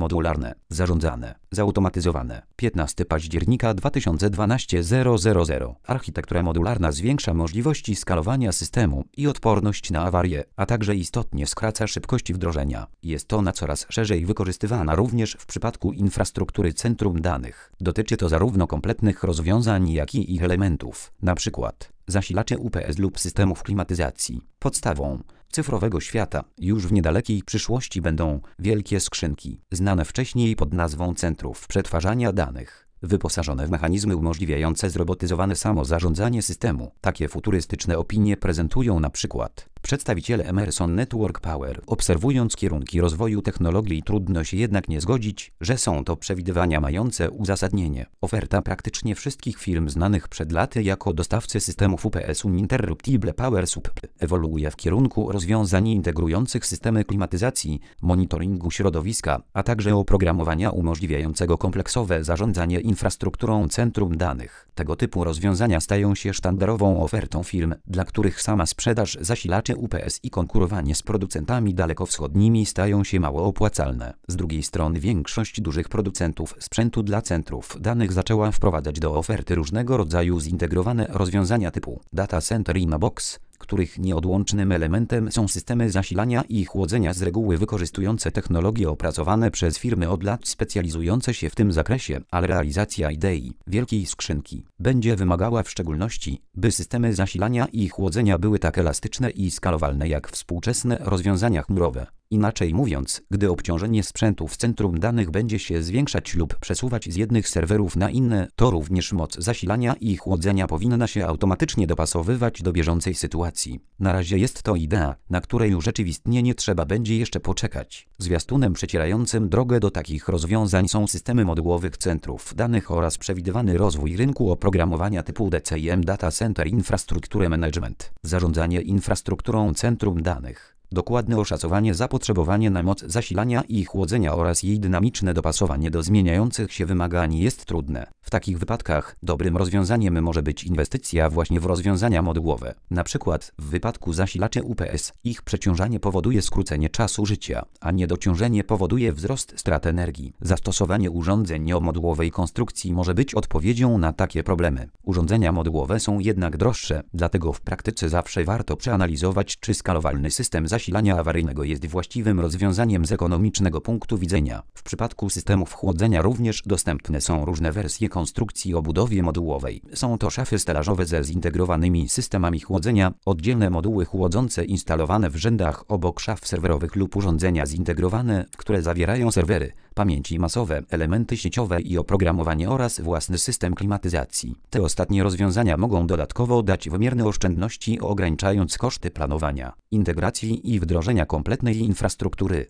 Modularne, zarządzane, zautomatyzowane. 15 października 2012 000. Architektura modularna zwiększa możliwości skalowania systemu i odporność na awarie, a także istotnie skraca szybkość wdrożenia. Jest ona coraz szerzej wykorzystywana również w przypadku infrastruktury centrum danych. Dotyczy to zarówno kompletnych rozwiązań, jak i ich elementów, np. zasilacze UPS lub systemów klimatyzacji. Podstawą cyfrowego świata już w niedalekiej przyszłości będą wielkie skrzynki, znane wcześniej pod nazwą centrów przetwarzania danych, wyposażone w mechanizmy umożliwiające zrobotyzowane samozarządzanie systemu. Takie futurystyczne opinie prezentują na przykład przedstawiciele Emerson Network Power. Obserwując kierunki rozwoju technologii, trudno się jednak nie zgodzić, że są to przewidywania mające uzasadnienie. Oferta praktycznie wszystkich firm znanych przed laty jako dostawcy systemów UPS Uninterruptible Power Supply ewoluuje w kierunku rozwiązań integrujących systemy klimatyzacji, monitoringu środowiska, a także oprogramowania umożliwiającego kompleksowe zarządzanie infrastrukturą centrum danych. Tego typu rozwiązania stają się sztandarową ofertą firm, dla których sama sprzedaż zasilaczy UPS i konkurowanie z producentami dalekowschodnimi stają się mało opłacalne. Z drugiej strony większość dużych producentów sprzętu dla centrów danych zaczęła wprowadzać do oferty różnego rodzaju zintegrowane rozwiązania typu Data Center in a Box, których nieodłącznym elementem są systemy zasilania i chłodzenia, z reguły wykorzystujące technologie opracowane przez firmy od lat specjalizujące się w tym zakresie, ale realizacja idei wielkiej skrzynki będzie wymagała w szczególności, by systemy zasilania i chłodzenia były tak elastyczne i skalowalne jak współczesne rozwiązania chmurowe. Inaczej mówiąc, gdy obciążenie sprzętu w centrum danych będzie się zwiększać lub przesuwać z jednych serwerów na inne, to również moc zasilania i chłodzenia powinna się automatycznie dopasowywać do bieżącej sytuacji. Na razie jest to idea, na której urzeczywistnienie trzeba będzie jeszcze poczekać. Zwiastunem przecierającym drogę do takich rozwiązań są systemy modułowych centrów danych oraz przewidywany rozwój rynku oprogramowania typu DCIM Data Center Infrastructure Management. Zarządzanie infrastrukturą centrum danych. Dokładne oszacowanie zapotrzebowania na moc zasilania i chłodzenia oraz jej dynamiczne dopasowanie do zmieniających się wymagań jest trudne. W takich wypadkach dobrym rozwiązaniem może być inwestycja właśnie w rozwiązania modułowe. Na przykład w wypadku zasilaczy UPS ich przeciążanie powoduje skrócenie czasu życia, a niedociążenie powoduje wzrost strat energii. Zastosowanie urządzeń o modułowej konstrukcji może być odpowiedzią na takie problemy. Urządzenia modułowe są jednak droższe, dlatego w praktyce zawsze warto przeanalizować, czy skalowalny system zasilania awaryjnego jest właściwym rozwiązaniem z ekonomicznego punktu widzenia. W przypadku systemów chłodzenia również dostępne są różne wersje konstrukcji o budowie modułowej. Są to szafy stelażowe ze zintegrowanymi systemami chłodzenia, oddzielne moduły chłodzące instalowane w rzędach obok szaf serwerowych lub urządzenia zintegrowane, które zawierają serwery, pamięci masowe, elementy sieciowe i oprogramowanie oraz własny system klimatyzacji. Te ostatnie rozwiązania mogą dodatkowo dać wymierne oszczędności, ograniczając koszty planowania, integracji i wdrożenia kompletnej infrastruktury.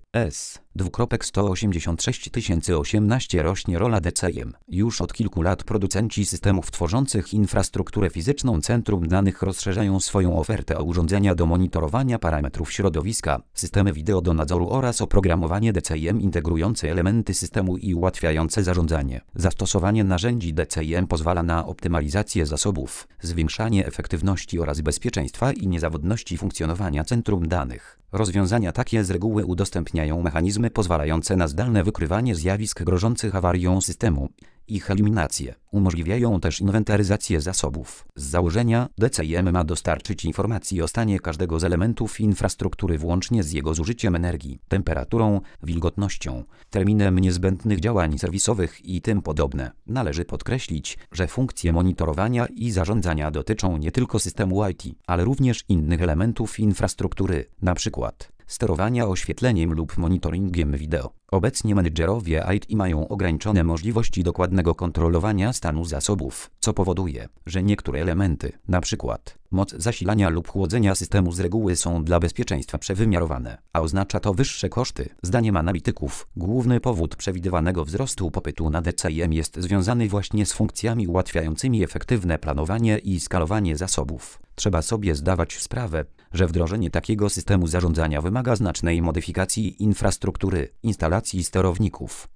186 018 rośnie rola DCIM. Już od kilku lat producenci systemów tworzących infrastrukturę fizyczną centrum danych rozszerzają swoją ofertę o urządzenia do monitorowania parametrów środowiska, systemy wideo do nadzoru oraz oprogramowanie DCIM integrujące elementy systemu i ułatwiające zarządzanie. Zastosowanie narzędzi DCIM pozwala na optymalizację zasobów, zwiększanie efektywności oraz bezpieczeństwa i niezawodności funkcjonowania centrum danych. Rozwiązania takie z reguły udostępniają mechanizmy pozwalające na zdalne wykrywanie zjawisk grożących awarią systemu, ich eliminację. Umożliwiają też inwentaryzację zasobów. Z założenia DCIM ma dostarczyć informacji o stanie każdego z elementów infrastruktury włącznie z jego zużyciem energii, temperaturą, wilgotnością, terminem niezbędnych działań serwisowych i tym podobne. Należy podkreślić, że funkcje monitorowania i zarządzania dotyczą nie tylko systemu IT, ale również innych elementów infrastruktury, np. sterowania oświetleniem lub monitoringiem wideo. Obecnie menedżerowie IT mają ograniczone możliwości dokładnego kontrolowania stanu zasobów, co powoduje, że niektóre elementy, np. moc zasilania lub chłodzenia systemu z reguły są dla bezpieczeństwa przewymiarowane, a oznacza to wyższe koszty. Zdaniem analityków, główny powód przewidywanego wzrostu popytu na DCIM jest związany właśnie z funkcjami ułatwiającymi efektywne planowanie i skalowanie zasobów. Trzeba sobie zdawać sprawę, że wdrożenie takiego systemu zarządzania wymaga znacznej modyfikacji infrastruktury, instalacji sterowników,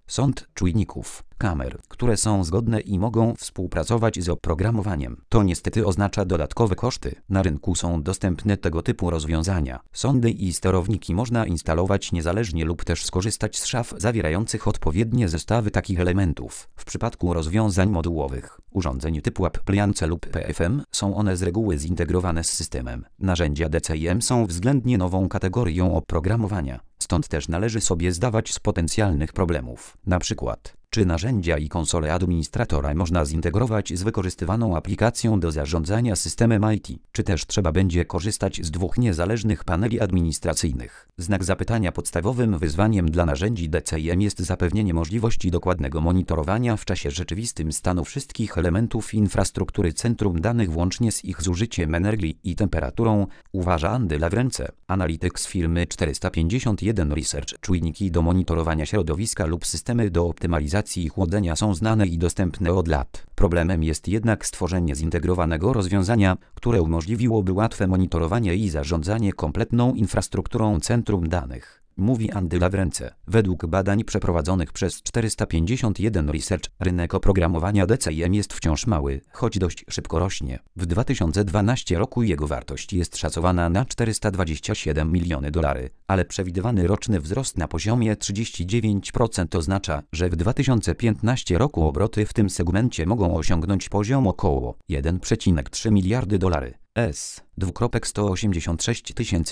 Sąd czujników, kamer, które są zgodne i mogą współpracować z oprogramowaniem. To niestety oznacza dodatkowe koszty. Na rynku są dostępne tego typu rozwiązania. Sądy i sterowniki można instalować niezależnie lub też skorzystać z szaf zawierających odpowiednie zestawy takich elementów. W przypadku rozwiązań modułowych, urządzeń typu appliance lub PFM są one z reguły zintegrowane z systemem. Narzędzia DCIM są względnie nową kategorią oprogramowania. Stąd też należy sobie zdawać z potencjalnych problemów. Na przykład, czy narzędzia i konsole administratora można zintegrować z wykorzystywaną aplikacją do zarządzania systemem IT, czy też trzeba będzie korzystać z dwóch niezależnych paneli administracyjnych. Znak zapytania. Podstawowym wyzwaniem dla narzędzi DCIM jest zapewnienie możliwości dokładnego monitorowania w czasie rzeczywistym stanu wszystkich elementów infrastruktury centrum danych włącznie z ich zużyciem energii i temperaturą, uważa Andy Lawrence, analityk z firmy 451 Research. Czujniki do monitorowania środowiska lub systemy do optymalizacji chłodzenia są znane i dostępne od lat. Problemem jest jednak stworzenie zintegrowanego rozwiązania, które umożliwiłoby łatwe monitorowanie i zarządzanie kompletną infrastrukturą centrum danych, mówi Andy Lawrence. Według badań przeprowadzonych przez 451 Research, rynek oprogramowania DCIM jest wciąż mały, choć dość szybko rośnie. W 2012 roku jego wartość jest szacowana na $427 miliony, ale przewidywany roczny wzrost na poziomie 39% oznacza, że w 2015 roku obroty w tym segmencie mogą osiągnąć poziom około $1,3 miliardy. S.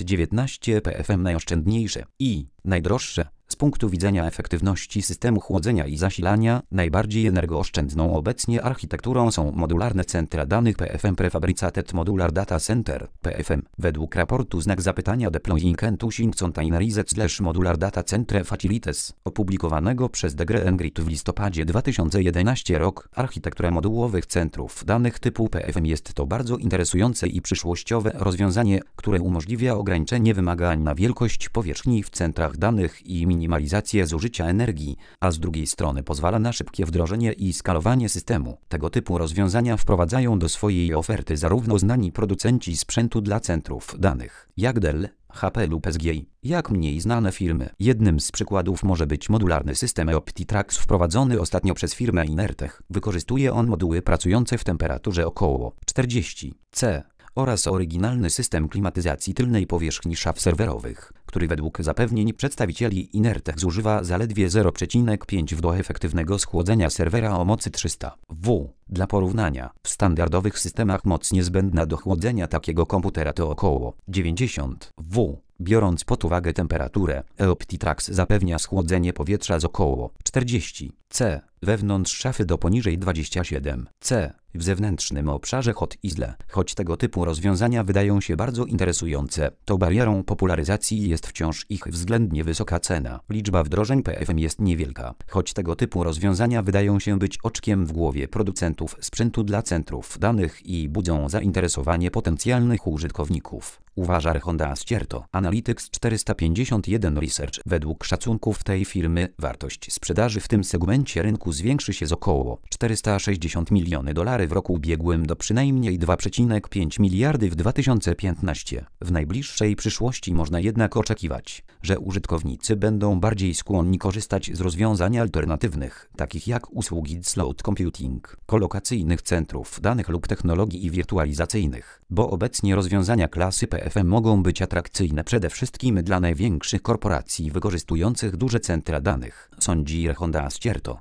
186 PFM najoszczędniejsze i najdroższe. Z punktu widzenia efektywności systemu chłodzenia i zasilania, najbardziej energooszczędną obecnie architekturą są modularne centra danych PFM Prefabricated Modular Data Center PFM. Według raportu Znak zapytania Deploying and Using Containerized / Modular Data Center Facilities, opublikowanego przez DeGre Grid w listopadzie 2011 rok, architektura modułowych centrów danych typu PFM jest to bardzo interesujące i przyszłościowe rozwiązanie, które umożliwia ograniczenie wymagań na wielkość powierzchni w centrach danych i minimalizację zużycia energii, a z drugiej strony pozwala na szybkie wdrożenie i skalowanie systemu. Tego typu rozwiązania wprowadzają do swojej oferty zarówno znani producenci sprzętu dla centrów danych, jak Dell, HP lub SGI, jak mniej znane firmy. Jednym z przykładów może być modularny system OptiTrax wprowadzony ostatnio przez firmę Inertech. Wykorzystuje on moduły pracujące w temperaturze około 40 C oraz oryginalny system klimatyzacji tylnej powierzchni szaf serwerowych, który według zapewnień przedstawicieli Inertech zużywa zaledwie 0,5 W do efektywnego schłodzenia serwera o mocy 300 W. Dla porównania, w standardowych systemach moc niezbędna do chłodzenia takiego komputera to około 90 W. Biorąc pod uwagę temperaturę, OptiTrax zapewnia schłodzenie powietrza z około 40 C wewnątrz szafy do poniżej 27 C w zewnętrznym obszarze hot isle. Choć tego typu rozwiązania wydają się bardzo interesujące, to barierą popularyzacji jest wciąż ich względnie wysoka cena. Liczba wdrożeń PFM jest niewielka, choć tego typu rozwiązania wydają się być oczkiem w głowie producentów sprzętu dla centrów danych i budzą zainteresowanie potencjalnych użytkowników, uważa Honda Ascierto, analityk z 451 Research. Według szacunków tej firmy wartość sprzedaży w tym segmencie rynku zwiększy się z około $460 miliony w roku ubiegłym do przynajmniej 2,5 miliardy w 2015. W najbliższej przyszłości można jednak oczekiwać, że użytkownicy będą bardziej skłonni korzystać z rozwiązań alternatywnych, takich jak usługi cloud computing, kolokacyjnych centrów danych lub technologii wirtualizacyjnych, bo obecnie rozwiązania klasy PFM mogą być atrakcyjne przede wszystkim dla największych korporacji wykorzystujących duże centra danych, sądzi Honda Ascierto.